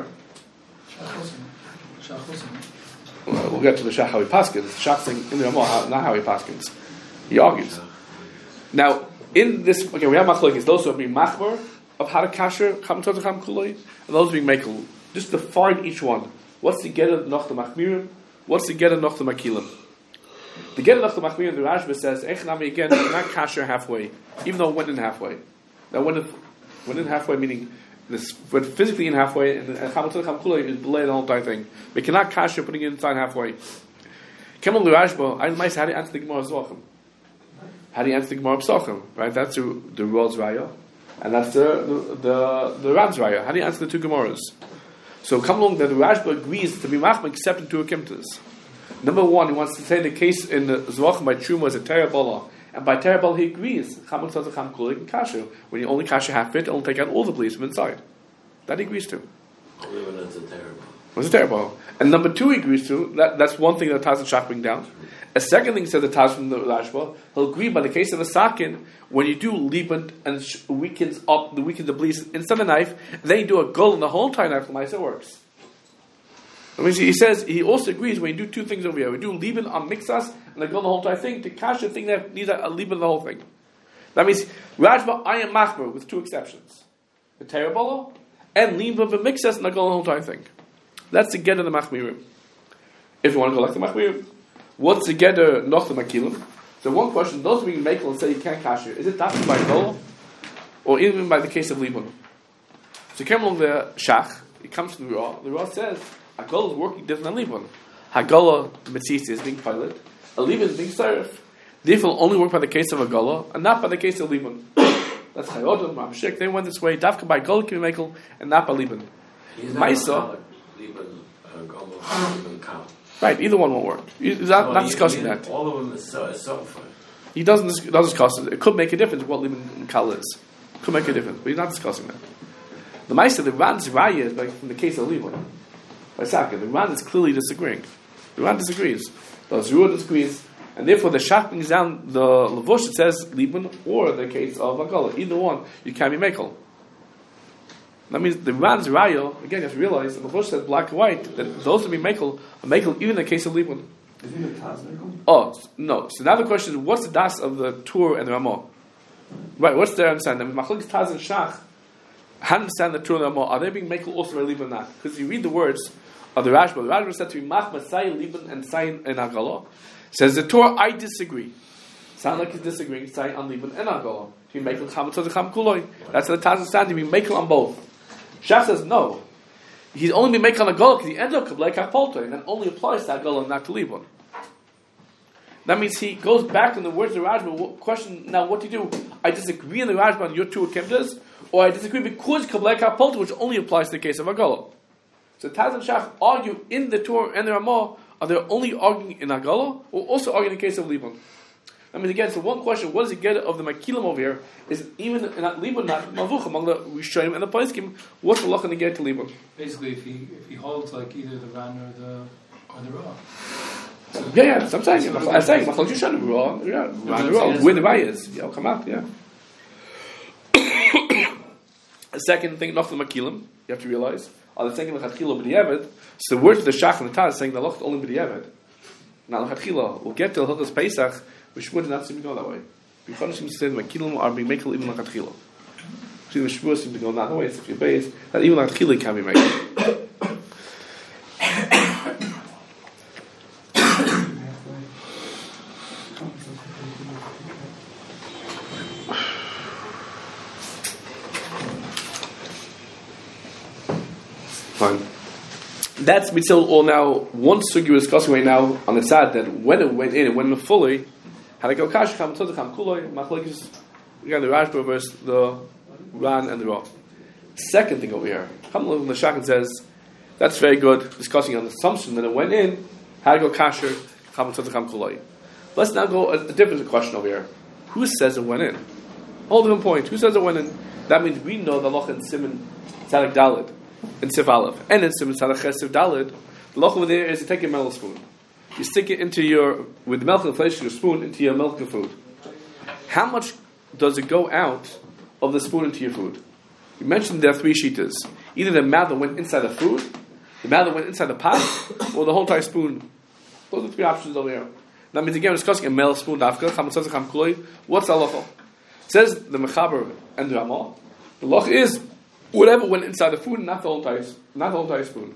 we'll get to the Shach how he paskins. Shach saying in the Ramah, not how he paskins. He argues. Now, in this, okay, we have machlokes. Those who are being machmer of how to kasher cham totzacham kuloi, and those being mekel. Just define each one. What's the get noch the machmirim? What's the get noch the makilim? The get of the Machmir in the Rashba says, Echnami again, not kasher halfway, even though it went in halfway. Now, when it went in halfway, meaning this went physically in halfway, and Chamatzah Chamkula is delayed the whole entire thing. We cannot kasher putting it inside halfway. Kemal the Rashba, I might say, how do you answer the Gemara Zvachim? How do you answer the Gemara Psachim? Right? That's the Rod's Raya, and that's the Ram's Raya. How do you answer the two Gemaras? So come along that the Rashba agrees to be machma except in two akimtas. Number one, he wants to say the case in the Zvachim by Truma is a terabala, and by terabala he agrees. When you only kasher half it, only take out all the bleeds from inside. That he agrees to. Only when it's a terrible. It's a terrible. And number two he agrees to. That's one thing that Taz and Shach bring down. A second thing said the Taz from the Rashba, he'll agree by the case of a sakin when you do liban and weakens the bleeds inside the knife, then you do a gull in the whole entire knife. It works. I mean, he says he also agrees when you do two things over here. We do liban on mixas and I go the whole entire thing to cash the thing that needs a liban the whole thing. That means Rashba I am machmer with two exceptions: the terabolo and liban the mixas and I go the whole entire thing. That's the get of the machmirim. If you want to go like the machmirim, what's the get of noch the makilim? So one question: those being makel and say you can't cash it, is it dafka by gol or even by the case of liban? So came along the shach. It comes to the Ra. The Ra says. Hagala is working different than Liban. Hagala, the Mitzvah is being pilot. A Liban is being Sarif. Therefore, only work by the case of Hagala and not by the case of Liban. That's Chayodim, Ramshik. They went this way. Dafka by Gala can be Mekel and not by Liban. Maisa. Liban, Gala, Liban, Kal. Right, either one won't work. He's not discussing that. All of them is so fine. He doesn't discuss it. It could make a difference what Liban and Kal is. Could make a difference, but he's not discussing that. The Maisa, the Ran's Raya is like from the case of Liban. By Saka, the Ran is clearly disagreeing. The Ran disagrees. The Zerua disagrees, and therefore the Shach brings down the Levush. It says Liban or the case of Hagala. Either one, you can't be Mekel. That means the Ran's Raya, again, you have to realize, that the Chush says black and white, that those to be Mekel are Mekel even in the case of Libun. Is he the Taz Mekel? Oh, no. So now the question is, what's the das of the Tur and the Ramah? Right, what's their understanding? Machlokes Taz and Shach, how understand the Tur and the Ramah? Are they being Mekel also by Libun or not? Because you read the words of the Rashba. The Rashba said to be Machma, Sayin, Libun, and Sayin in Hagala. Says the Torah, I disagree. Sound like he's disagreeing, Sayin on Libun and Hagala. To be Mekel Cham Tzadikam Kuloi. That's the Taz understanding, to be Mekel on both. Shach says no. He's only been Mekel on Hagala because he ends up Kablei Kapolto, and that only applies to Hagala and not to Libun. That means he goes back in the words of the Rashba. Question now, what do you do? I disagree in the Rashba on your two Kemdas, or I disagree because Kablei Kapolto, which only applies to the case of Hagala. So Taz and Shach argue in the Torah and the Ramah. Are they only arguing in Hagala, or also arguing in the case of Libun? I mean, again, so one question: what does he get of the Makilim over here? Is even in Libun not Mavuch among the Rishonim and the Poskim? What's the lachan to get to Libun? Basically, if he holds like either the Ran or the Ra. So Yeah. So I'm saying, Machlokes Yishanim Ra, Ran Ra, where the Ra is. Yeah, come out. Yeah. The second thing, not the Makilim, you have to realize. Are they saying l'chatchila b'diavad? So the words of the Shach and the Taz saying the loch only b'diavad. Now l'chatchila, we'll get to Hilchos Pesach, which would not seem to go that way. B'chol seems to say the Makilim are being Mekel even l'chatchila. See, the Shavuos seem to go that way. So if you base that even l'chatchila can be Mekel. Fine. That's mitzvah all now. One sugi we're discussing right now on the side that when it went in, it went in fully. Had to go kash cham tzadikam kuloi machlokes. Again, the Rashba versus the Ran and the Ra. Second thing over here, come along the Shach and says that's very good. Discussing on the assumption that it went in. Had to go kasher cham tzadikam kuloi. Let's now go a different question over here. Who says it went in? Whole different point. Who says it went in? That means we know the loch in Simon Tzadik Dalid. In Sif Aleph, and in Simon Tzadach Sif Dalid, the loch over there is to take a metal spoon. You stick it into with the milk and flesh, your spoon into your milk and food. How much does it go out of the spoon into your food? You mentioned there are three shitas. Either the amount that went inside the food, the amount that went inside the pot, or the whole entire spoon. Those are the three options over here. That means again we're discussing a metal spoon. What's the loch? It says the Mechaber and the Ramah. The loch is whatever went inside the food, not the whole entire spoon.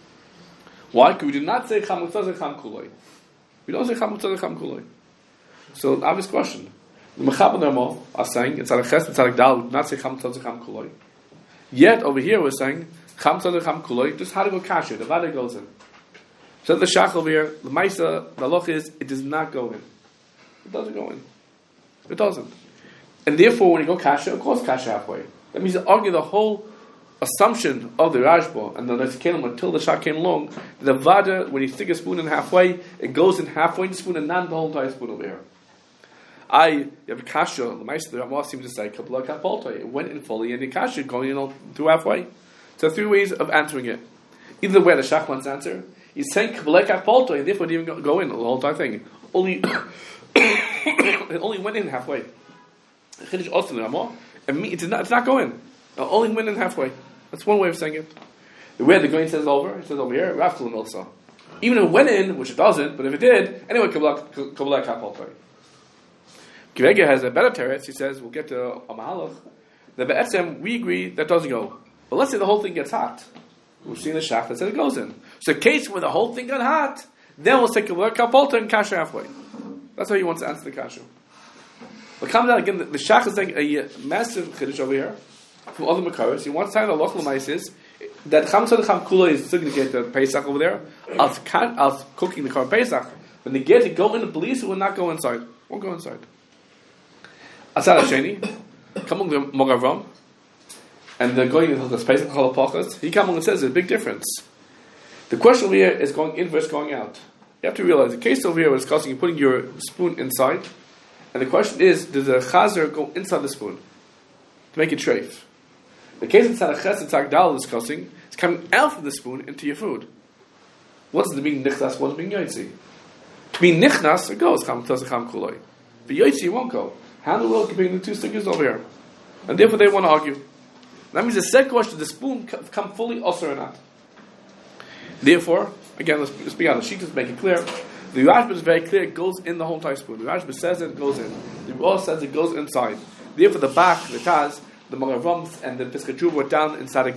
Why? Because we do not say cham utzah cham kuloi. We don't say cham utzah cham kuloi. So, obvious question. The Mechaber and the Ramah are saying it's a ches, it's a dal. We do not say cham utzah cham kuloi. Yet over here we're saying cham utzah cham kuloi. Just how to go kasher. The vada goes in. So the Shach over here, the Maisa, the loch is it does not go in. It doesn't go in. It doesn't. And therefore, when you go kasher, of course kasher halfway. That means to argue the whole assumption of the Rashba and the Netzkelim until the Shach came along. The Vada, when you stick a spoon in halfway, it goes in halfway in the spoon and not the whole entire spoon over here. You have a kasha, the Meister, the Ramah seems to say, Kabbalah Kapolta. It went in fully and the kasha going in through halfway. So three ways of answering it. Either way the Shach wants to answer, he's saying Kabbalah Kapolta, and therefore it didn't even go in the whole entire thing. It only went in halfway. Chiddush also the Ramah. It's not going. It only went in halfway. That's one way of saying it. The way the Goin says over, it says over here, Raftalin also. Even if it went in, which it doesn't, but if it did, anyway, Kabbalah Kapoltai. Kivega has a better teretz. He says, we'll get to a Mahalach. The Be'etzem, we agree that doesn't go. But let's say the whole thing gets hot. We've seen the Shach that said it goes in. So, in case where the whole thing got hot, then we'll say Kabbalah Kapoltai and kasha halfway. That's how he wants to answer the kasha. But comes out again, the Shach is saying a massive chiddush over here from other Makaros. He wants to tell the local is that Cham Tzaddik Cham Kula is still going to get the Pesach over there. As cooking the Korban Pesach, when they get to go in the police, it will not go inside. Won't go inside. Asad Hasheni, come on the Mogavram, and they're going into the Pesach Chalapachas. He comes along and says there's a big difference. The question over here is going in versus going out. You have to realize the case over here was discussing you putting your spoon inside. And the question is, does the chazer go inside the spoon to make it treif? The case inside a ches and tzagdal is discussing is coming out from the spoon into your food. What's the being nichnas? What's being yotzi? To be nichnas, it goes cham tzah cham kuloi. But yotzi won't go. How in the world can bring the two stickers over here? And therefore they want to argue. That means the second question, the spoon come fully osir or not. Therefore, again, let's be honest. She just make it clear. The Rashba is very clear. It goes in the whole entire spoon. The Rashba says it goes in. The Rah says it goes inside. Therefore, the back, the Taz, the Maravams, and the Piskachu were down inside.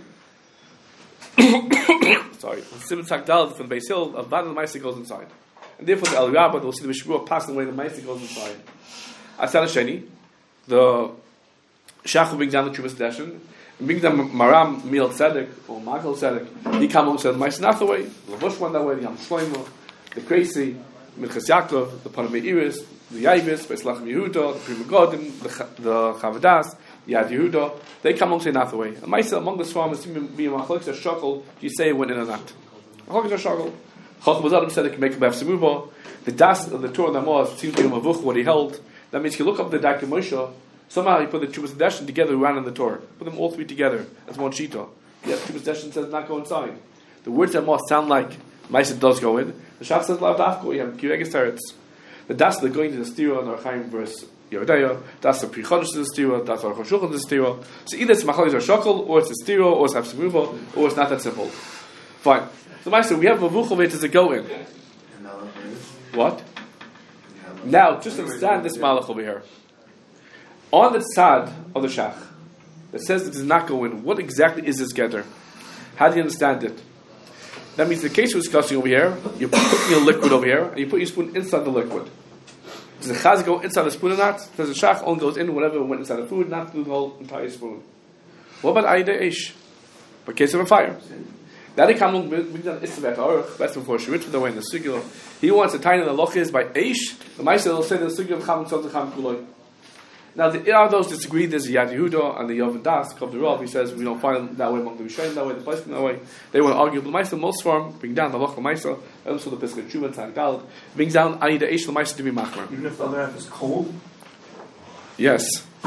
Sorry, Simon Sakdal from the Beis Hill, a bad of the Meister goes inside. And therefore, the El Rabba, we'll see the Mishmur passing away, the Meister goes inside. Asal Sheni, the Shach will bring down the Chubas Deshin, and bring down Maram Mil Tzedek, or Michael Tzedek. He comes and said, the Meister not the way, the Bush went that way, the Yam Shloimo, the Crazy, Minchas Yaakov, the Panamei Iris, the Yavis, Beis Lachem Yehuda, the Prima Godim, the Chavadas, the Yad Yehuda, they come along say not the way. And Maisa, among the Swarmers, seem to be a machlokes a shakal, do you say it went in or not? Machlokes a shakal. Chacham Bazadim said it can make a bef semuba. The das of the Torah Namaz seems to be a mavuch, what he held. That means you look up the Dakim Moshe, somehow he put the Chubas Deshin together around in the Torah. Put them all three together as one shita. Yeah, Chubas Deshin says not go inside. The words that must sound like Maisa does go in. The Shach says lav dafko, you have Kireges Teretz. The das that going to the stira and Archaim verse Yehuda, that's the Prichodesh to the stira, that's our Choshulchan to the stira. So either it's machlokes or shakal, or it's a stira, or it's hafsemuva, or it's not that simple. Fine. So Maisa, we have mavuch of it as a go in. What? Now, just understand this malach over here. On the tzad of the shach, that says it does not go in, what exactly is this gather? How do you understand it? That means the case we're discussing over here, you're putting a liquid over here, and you put your spoon inside the liquid. Does the chaz go inside the spoon or not? Does the shach only goes in whatever went inside the food, not through the whole entire spoon? What about ayda ish? For case of a fire. That he come brings down istavet aruch. That's before Shemitz for the way in the sugil. He wants to tie in the lochis by ish. The Ma'aser will say the sugil of cham tzot cham kuloi. Now, the are those disagree. There's the Yad Yehuda and the Yovan Das, Kov the Rav. He says we don't find that way among the Rishonim, that way, the place that way. They want to argue. The Ma'aser, most form, bring down the Loch the Ma'aser, also the Pesach Tshuva and Tzad brings down Ani the Eish the Ma'aser to be machmer. Even if the other half is cold? Yes.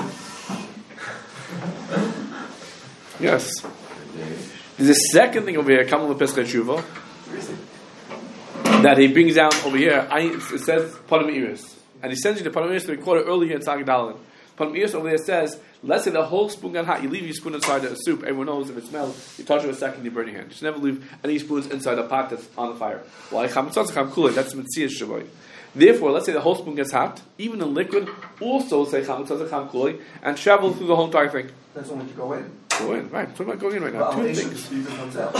Yes. There's a second thing over here, Kamal the Pesach Tshuva, that he brings down over here. It says Panam Iris. And he sends you the Panam Iris to be quoted earlier in Tzad Panam Iris over there says, let's say the whole spoon got hot, you leave your spoon inside the soup, everyone knows if it smells, you touch it a second, you burn your hand. Just never leave any spoons inside a pot that's on the fire. Well, that's Metzias Shavoi. Therefore, let's say the whole spoon gets hot, even in liquid, also say Chamatzah Cham Kuloi, and travel through the whole entire thing. That's only to go in. Go in, right. What about going in right now? Two things. Comes out.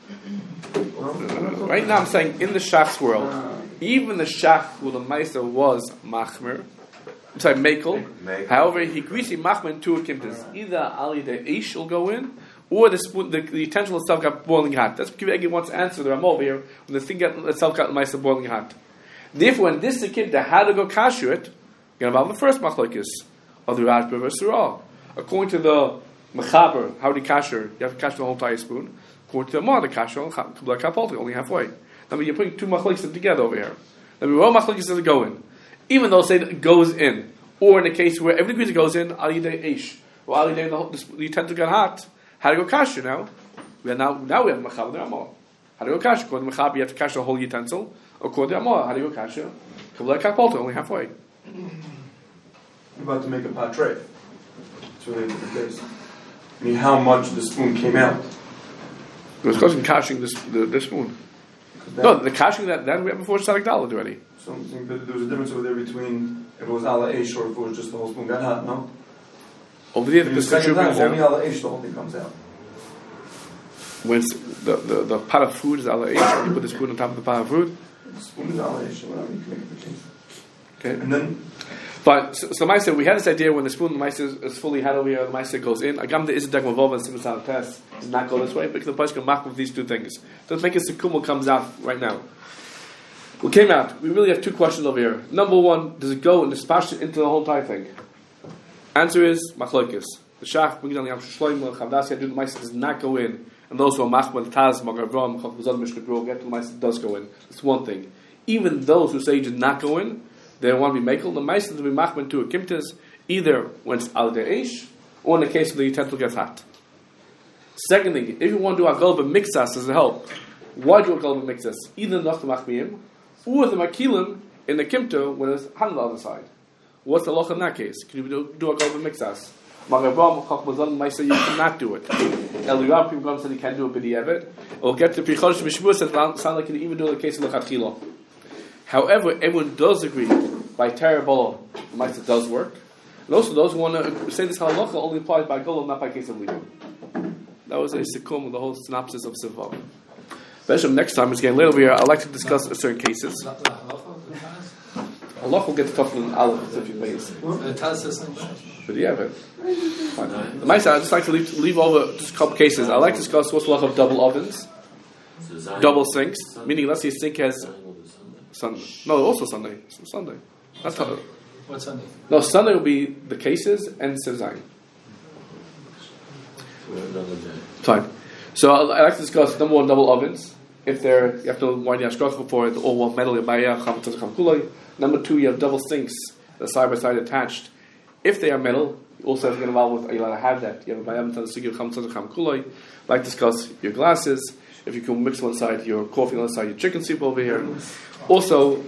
Right now I'm saying, in the Shach's world, even the Shach who the Meister was Machmer, I'm sorry, Mekel. However, he greasy Machmer in two kimtas. Either Ali the Ish will go in, or the spoon, the utensil itself got boiling hot. That's what Kiv wants to answer the Ramah over here, when the thing itself got the Meister boiling hot. Therefore, when this is the kid that had to go kasher it, you're going to have the first machlokes of the Rashba versus Ra. According to the Mechaber, how do you kasher? You have to kasher the whole entire spoon. According to the Mar, the kasher, like kapolti, only halfway. I mean, you're putting two machlokes together over here. I mean, all machlokes doesn't go in. Even though say that it goes in, or in a case where every degree it goes in, ali day ish, or ali day the utensil got hot, how to go kasher now? Now we have Mechaber the Ramah. How to go kasher? According to Mechaber, you have to kasher the whole utensil. According to Ramah, how do you go kasher? Like kapolti, only halfway. I'm about to make a patre. It's related to the case. I mean, how much the spoon came out? It was causing kashing the spoon. No, the kashing that we had before Tzadik Dalet already. So I'm saying that there was a difference over there between if it was ala ish or if it was just the whole spoon got hot, no? Over there, the second time, brings only down. ala ish, the whole thing comes out. When the pot of food is ala ish, you put the spoon on top of the pot of food. The spoon is ala ish, whatever, you can make the case. Okay. And then... But so Ma'aser, we had this idea when the spoon the Ma'aser is fully had over here, the Ma'aser goes in. Agam the Isaac Mavova and Simon Salat Test does not go this way because the person can mark with these two things. Doesn't make a sekumul comes out right now. What came out? We really have two questions over here. Number one, does it go and dispatch into the whole entire thing? Answer is machlokes. The Shach brings down the Yam Shloimo, Chavdas the Ma'aser does not go in, and those who are machmal Taz, Magavram, Chavzad Mishnah Bro, get to the Ma'aser does go in. That's one thing. Even those who say he did not go in, they want to be makel. The Ma'aser to be machman to a kimtas, either when it's al de'esh, or in the case of the utensil gets hot. Second thing, if you want to do a golba mixas as a help, why do a golba mixas? Either nach the machmiyim, or the makilim in the kimta when it's hot on the other side. What's the loch in that case? Can you do a golba mixas? Magabam Chachmazon Maisa, you cannot do it. Eliyahu Pim said he can't do it b'di'evet. We'll get to Pichosh Mishmur said it sounds like he can even do the case of Lechatchila. However, everyone does agree by Terabolo, Maisa does work. And also those who want to say this halacha only applies by Golov, not by case of Lidu. That was a sikkum of the whole synopsis of Sivav. Besham, next time it's getting a little bit. I'd like to discuss certain cases. Allah will get to talk in Aleph if you please. The Taz says something. But yeah, but fine. The Maisa, I'd just like to leave over just a couple cases. I'd like to discuss what's the law of double ovens, double sinks, meaning let's say a sink has Sunday. No, also Sunday. Sunday. That's how. What Sunday? No, Sunday will be the cases and Sivzayin. Fine. So I'd like to discuss number one, double ovens. If they're, you have to wind the ashkrach for it, all one metal, Number two, you have double sinks, the side by side attached. If they are metal, you also have to get involved with, are you allowed to have that? You have a bayam tadasugir cham kulay. Like discuss your glasses. If you can mix one side your coffee, on the other side your chicken soup over here. Also,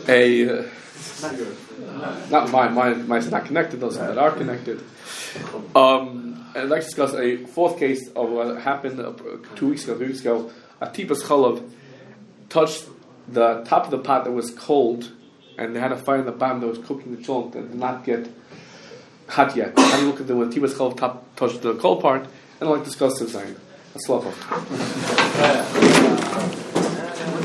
not mine is not connected. Those that are connected. And I'd like to discuss a fourth case of what happened 2 weeks ago, 3 weeks ago. A tipas chalav touched the top of the pot that was cold, and they had a fire in the bottom that was cooking the cholent that did not get hot yet. How do you look at the when tipas chalav top touched the cold part? And I'd like to discuss this. That's love.